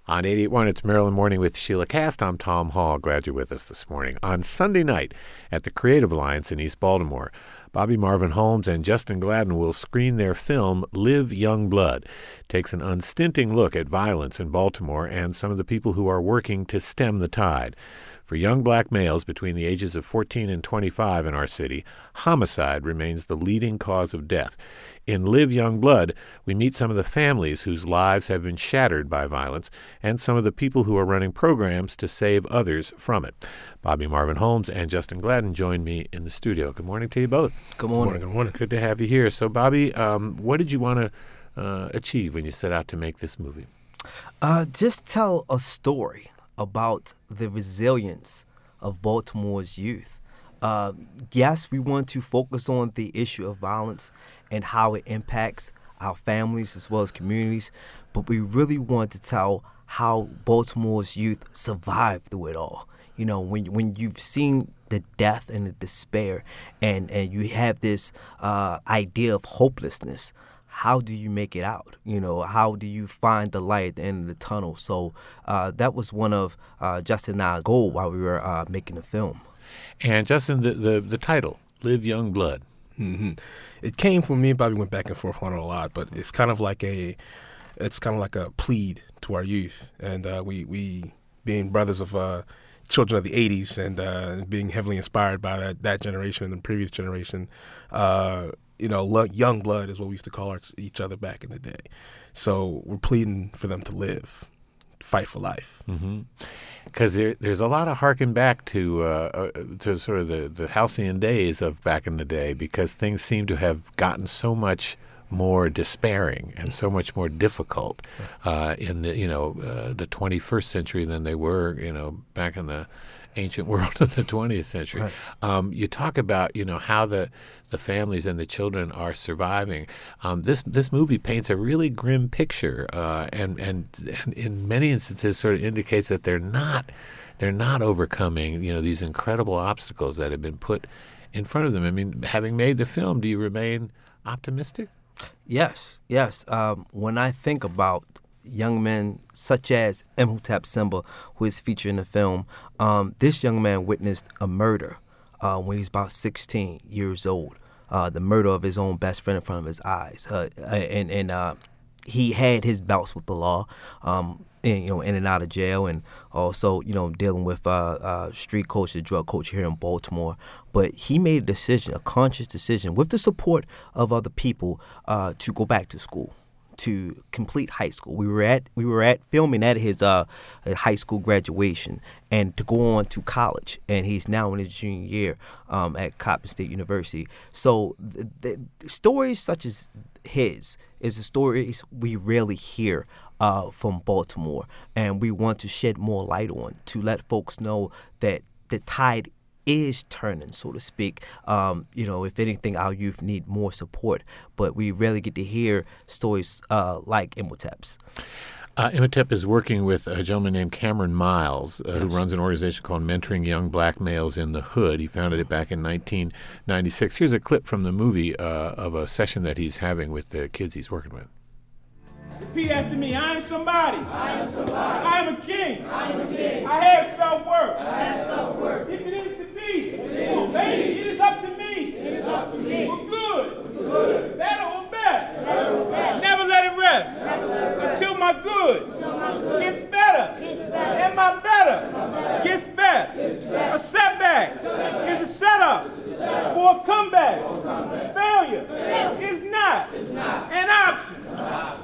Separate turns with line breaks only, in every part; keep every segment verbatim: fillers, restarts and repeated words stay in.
On eighty-eight point one, it's Maryland Morning with Sheila Cast. I'm Tom Hall. Glad you're with us this morning. On Sunday night at the Creative Alliance in East Baltimore, Bobby Marvin Holmes and Justin Gladden will screen their film, Live Young Blood. It takes an unstinting look at violence in Baltimore and some of the people who are working to stem the tide. For young black males between the ages of fourteen and twenty-five in our city, homicide remains the leading cause of death. In Live Young Blood, we meet some of the families whose lives have been shattered by violence and some of the people who are running programs to save others from it. Bobby Marvin Holmes and Justin Gladden join me in the studio. Good morning to you both.
Good morning.
Good morning. Good morning.
Good to have you here. So, Bobby, um, what did you want to uh, achieve when you set out to make this movie?
Uh, just tell a story about the resilience of Baltimore's youth. Uh, yes, we want to focus on the issue of violence and how it impacts our families as well as communities, but we really want to tell how Baltimore's youth survived through it all. You know, when when you've seen the death and the despair, and, and you have this uh, idea of hopelessness, how do you make it out? You know, how do you find the light at the end of the tunnel? So uh, that was one of uh, Justin and I's goal while we were uh, making the film.
And Justin, the, the, the title, Live Young Blood.
Mm-hmm. It came from me and Bobby went back and forth on it a lot, but it's kind of like a, it's kind of like a plead to our youth, and uh, we we being brothers of uh, children of the eighties and uh, being heavily inspired by that, that generation and the previous generation. Uh, you know, lo- young blood is what we used to call our, each other back in the day. So we're pleading for them to live, fight for life.
Mm-hmm. Because there, there's a lot of harking back to uh, to sort of the, the halcyon days of back in the day, because things seem to have gotten so much more despairing and so much more difficult uh, in the you know uh, the twenty-first century than they were you know back in the ancient world of the twentieth century.
Right.
Um, you talk about you know how the the families and the children are surviving. Um, this this movie paints a really grim picture, uh, and, and and in many instances sort of indicates that they're not they're not overcoming you know these incredible obstacles that have been put in front of them. I mean, having made the film, do you remain optimistic?
Yes, yes. Um, when I think about young men such as Imhotep Simba, who is featured in the film, um, this young man witnessed a murder uh, when he was about sixteen years old, uh, the murder of his own best friend in front of his eyes. Uh, and and uh, he had his bouts with the law, um, and, you know, in and out of jail, and also, you know, dealing with uh, uh, street culture, drug culture here in Baltimore. But he made a decision, a conscious decision, with the support of other people, uh, to go back to school, to complete high school. We were at we were at filming at his uh, high school graduation, and to go on to college. And he's now in his junior year um, at Coppin State University. So the, the stories such as his is the stories we rarely hear uh, from Baltimore, and we want to shed more light on to let folks know that the tide is turning, so to speak. Um, you know, if anything, our youth need more support, but we rarely get to hear stories uh, like Imhotep's.
Uh, Imhotep is working with a gentleman named Cameron Miles, uh,
Yes.
who runs an organization called Mentoring Young Black Males in the Hood. He founded it back in nineteen ninety-six. Here's a clip from the movie uh, of a session that he's having with the kids he's working with.
Repeat after me. I am somebody.
I am somebody.
I am a king.
I am a king.
I have self-worth.
I have self-worth.
If it is to be,
If it is
oh,
to
baby,
be,
it is up to me.
it is up to me.
For good.
For good.
Better or best.
Better or best.
Never let it rest.
Never let it rest.
Until my good
Until my good
gets better.
gets better.
And my better,
my better
gets best.
gets best.
A setback,
setback.
is a setup,
setup.
for a comeback.
For a comeback.
Failure,
Failure.
is not,
Is not
an option.
an option.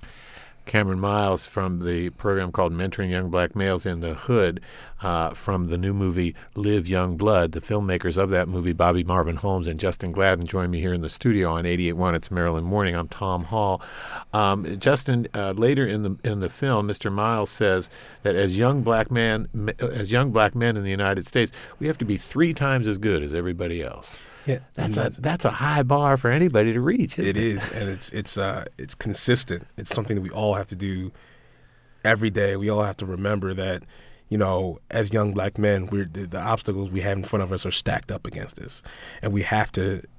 Cameron Miles from the program called Mentoring Young Black Males in the Hood, uh, from the new movie Live Young Blood. The filmmakers of that movie, Bobby Marvin Holmes and Justin Gladden, join me here in the studio on eighty-eight point one. It's Maryland Morning. I'm Tom Hall. Um, Justin, uh, later in the in the film, Mister Miles says that as young black man, as young black men in the United States, we have to be three times as good as everybody else.
Yeah,
That's
and
a that's a high bar for anybody to reach. Isn't
It is, and it's it's uh it's consistent. It's something that we all have to do every day. We all have to remember that, you know, as young black men, we're the, the obstacles we have in front of us are stacked up against us, and we have to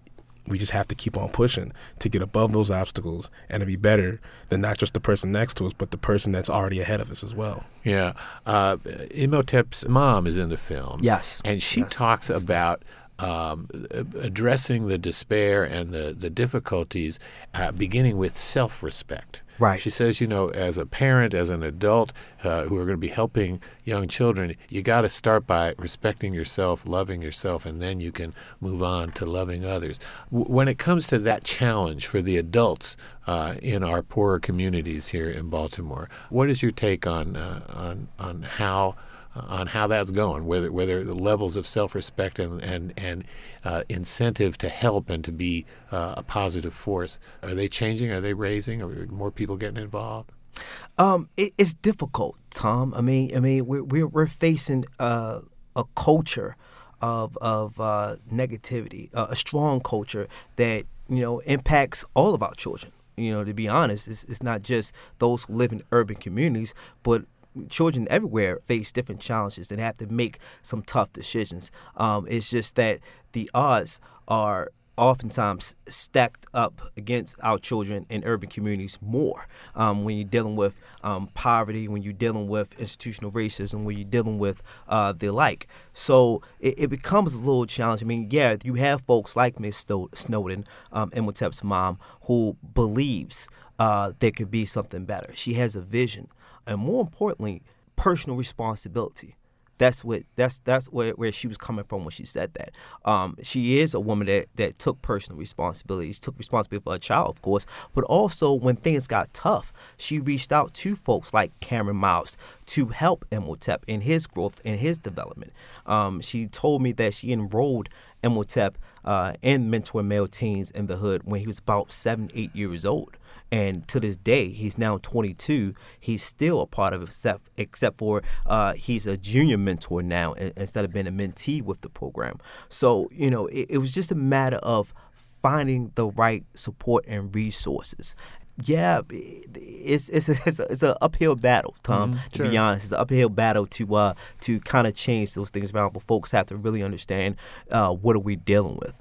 we just have to keep on pushing to get above those obstacles and to be better than not just the person next to us, but the person that's already ahead of us as well.
Yeah. Uh, Imhotep's mom is in the film.
Yes.
And she
Yes.
talks about um, addressing the despair and the, the difficulties, uh, beginning with self-respect.
Right.
She says, you know, as a parent, as an adult uh, who are going to be helping young children, you got to start by respecting yourself, loving yourself, and then you can move on to loving others. W- when it comes to that challenge for the adults uh, in our poorer communities here in Baltimore, what is your take on uh, on on how on how that's going, whether whether the levels of self-respect and and and uh, incentive to help and to be uh, a positive force, are they changing? Are they raising? Are more people getting involved?
Um, it, it's difficult, Tom. I mean, I mean, we're we're, we're facing uh, a culture of of uh, negativity, uh, a strong culture that you know impacts all of our children. You know, to be honest, it's, it's not just those who live in urban communities, but children everywhere face different challenges and have to make some tough decisions. Um, it's just that the odds are oftentimes stacked up against our children in urban communities more um, when you're dealing with um, poverty, when you're dealing with institutional racism, when you're dealing with uh, the like. So it, it becomes a little challenging. I mean, yeah, you have folks like Miss Snowden, um, Imhotep's mom, who believes uh, there could be something better. She has a vision. And more importantly, personal responsibility. That's what that's that's where, where she was coming from when she said that. Um, she is a woman that, that took personal responsibility. She took responsibility for her child, of course, but also when things got tough, she reached out to folks like Cameron Miles to help Imhotep in his growth and his development. Um, she told me that she enrolled Imhotep uh, in Mentor Male Teens in the Hood when he was about seven, eight years old. And to this day, he's now twenty-two. He's still a part of it, except, except for uh, he's a junior mentor now instead of being a mentee with the program. So, you know, it, it was just a matter of finding the right support and resources. Yeah, it's it's a, it's, a, it's an uphill battle, Tom.
Mm,
to
sure.
be honest, it's an uphill battle to uh, to kind of change those things around. But folks have to really understand uh, what are we dealing with.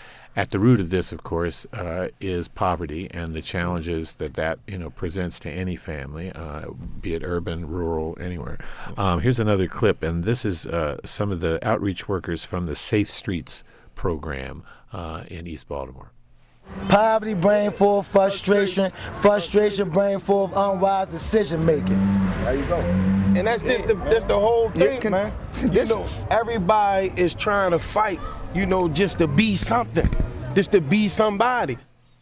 At the root of this, of course, uh, is poverty and the challenges that that you know presents to any family, uh, be it urban, rural, anywhere. Um, here's another clip, and this is uh, some of the outreach workers from the Safe Streets program uh, in East Baltimore.
Poverty, brain full of frustration. Frustration, brain full of unwise decision making.
There you go. And that's just the that's the whole thing,
can-
man. You know, everybody is trying to fight, you know, just to be something, just to be somebody.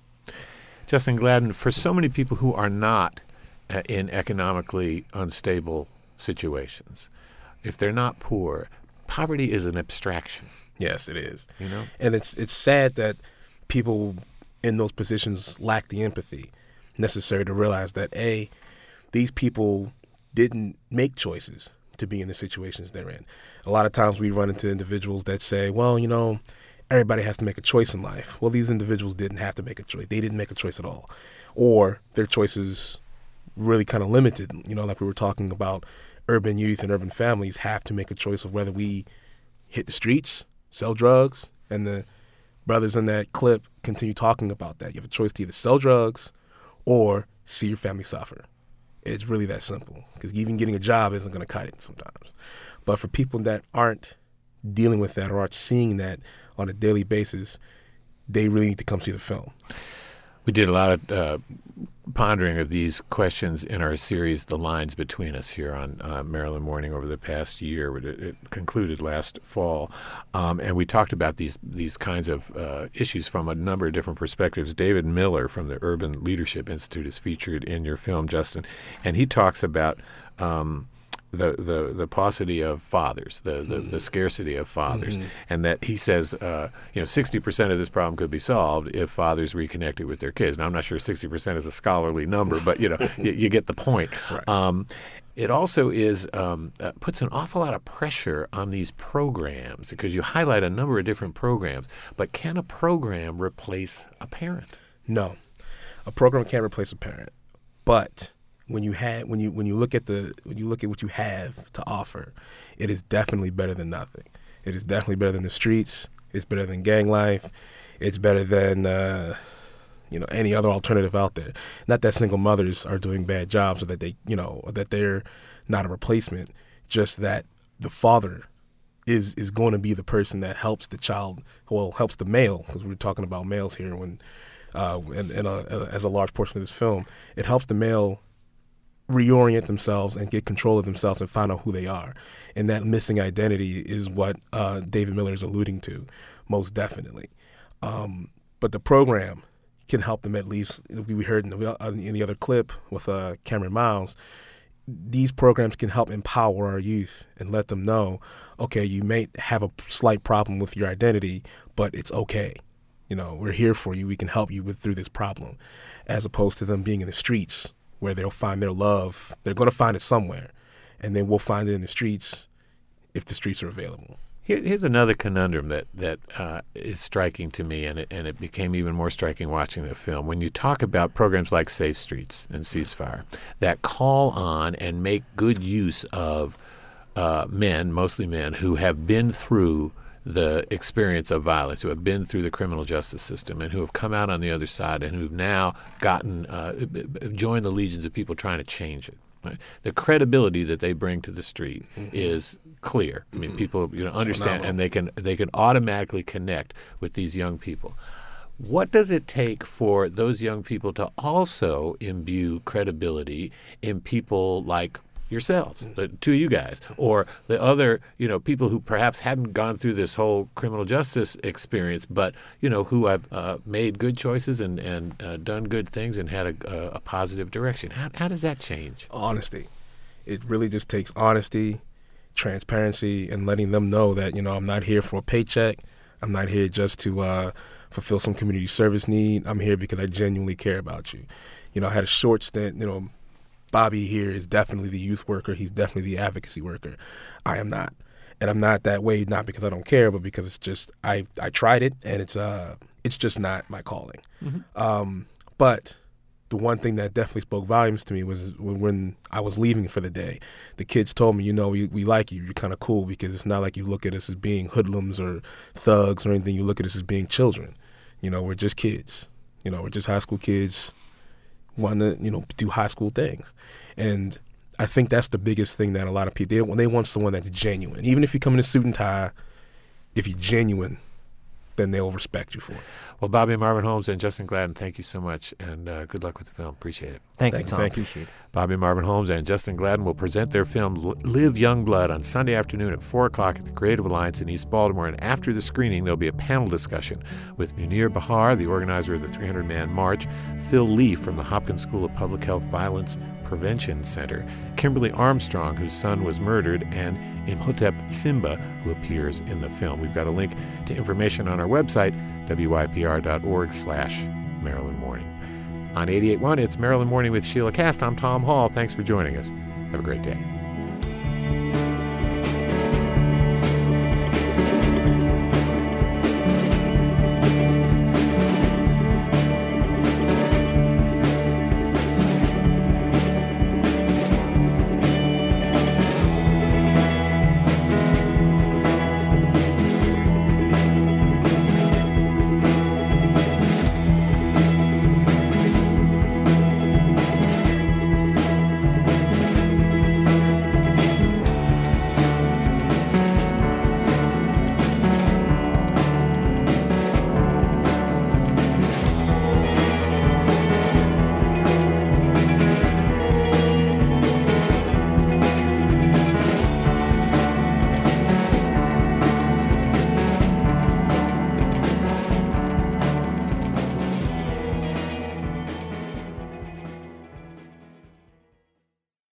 Justin Gladden, for so many people who are not uh, in economically unstable situations, if they're not poor, poverty is an abstraction.
Yes, it is.
You know?
And it's it's sad that people in those positions lack the empathy necessary to realize that, A, these people didn't make choices to be in the situations they're in. A lot of times we run into individuals that say, well, you know, everybody has to make a choice in life. Well, these individuals didn't have to make a choice. They didn't make a choice at all. Or their choices really kind of limited. You know, like we were talking about, urban youth and urban families have to make a choice of whether we hit the streets, sell drugs, and the brothers in that clip continue talking about that. You have a choice to either sell drugs or see your family suffer. It's really that simple, because even getting a job isn't going to cut it sometimes. But for people that aren't dealing with that or aren't seeing that on a daily basis, they really need to come see the film.
We did a lot of uh, pondering of these questions in our series, The Lines Between Us, here on uh, Maryland Morning over the past year. It, it concluded last fall. Um, and we talked about these these kinds of uh, issues from a number of different perspectives. David Miller from the Urban Leadership Institute is featured in your film, Justin, and he talks about um, the, the, the paucity of fathers, the, the, the scarcity of fathers, mm-hmm. and that he says, uh, you know, sixty percent of this problem could be solved if fathers reconnected with their kids. Now, I'm not sure sixty percent is a scholarly number, but, you know, you, you get the point.
Right.
Um, it also is um, uh, puts an awful lot of pressure on these programs, because you highlight a number of different programs, but can a program replace a parent?
No, a program can't replace a parent, but when you had when you when you look at the when you look at what you have to offer, it is definitely better than nothing. It is definitely better than the streets. It's better than gang life. it's better than uh, you know any other alternative out there. Not that single mothers are doing bad jobs or that they you know or that they're not a replacement. Just that the father is is going to be the person that helps the child, well, helps the male, because we're talking about males here when, uh, and, and a, as a large portion of this film, it helps the male reorient themselves and get control of themselves and find out who they are. And that missing identity is what uh, David Miller is alluding to, most definitely. Um, but the program can help them at least. We heard in the, in the other clip with uh, Cameron Miles, these programs can help empower our youth and let them know, okay, you may have a slight problem with your identity, but it's okay. You know, we're here for you. We can help you with through this problem, as opposed to them being in the streets where they'll find their love. They're going to find it somewhere, and then we'll find it in the streets if the streets are available.
Here, here's another conundrum that that uh, is striking to me, and it, and it became even more striking watching the film. When you talk about programs like Safe Streets and Ceasefire that call on and make good use of uh, men, mostly men, who have been through the experience of violence, who have been through the criminal justice system, and who have come out on the other side, and who've now gotten uh, joined the legions of people trying to change it. Right? The credibility that they bring to the street mm-hmm. is clear. I mean, mm-hmm. people you know understand, and they can they can automatically connect with these young people. What does it take for those young people to also imbue credibility in people like yourselves, the two of you guys, or the other, you know, people who perhaps hadn't gone through this whole criminal justice experience, but, you know, who have uh, made good choices and, and uh, done good things and had a, a positive direction? How, how does that change?
Honesty. It really just takes honesty, transparency, and letting them know that, you know, I'm not here for a paycheck. I'm not here just to uh, fulfill some community service need. I'm here because I genuinely care about you. You know, I had a short stint, you know, Bobby here is definitely the youth worker. He's definitely the advocacy worker. I am not. And I'm not that way, not because I don't care, but because it's just, I, I tried it, and it's uh it's just not my calling. Mm-hmm. Um, but the one thing that definitely spoke volumes to me was when, when I was leaving for the day. The kids told me, you know, we, we like you. You're kind of cool, because it's not like you look at us as being hoodlums or thugs or anything. You look at us as being children. You know, we're just kids. You know, we're just high school kids want to, you know, do high school things. And I think that's the biggest thing that a lot of people, they, when they want someone that's genuine. Even if you come in a suit and tie, if you're genuine, then they'll respect you for it.
Well, Bobby Marvin Holmes and Justin Gladden, thank you so much, and uh, good luck with the film. Appreciate it.
Thank,
thank
you, Tom.
Thank
you. Appreciate it.
Bobby Marvin Holmes and Justin Gladden will present their film Live Young Blood on Sunday afternoon at four o'clock at the Creative Alliance in East Baltimore. And after the screening, there'll be a panel discussion with Munir Bahar, the organizer of the three hundred man March, Phil Lee from the Hopkins School of Public Health Violence Prevention Center, Kimberly Armstrong, whose son was murdered, and Imhotep Simba, who appears in the film. We've got a link to information on our website, W Y P R dot org slash Maryland Morning. On eighty-eight point one, it's Maryland Morning with Sheila Cast. I'm Tom Hall. Thanks for joining us. Have a great day.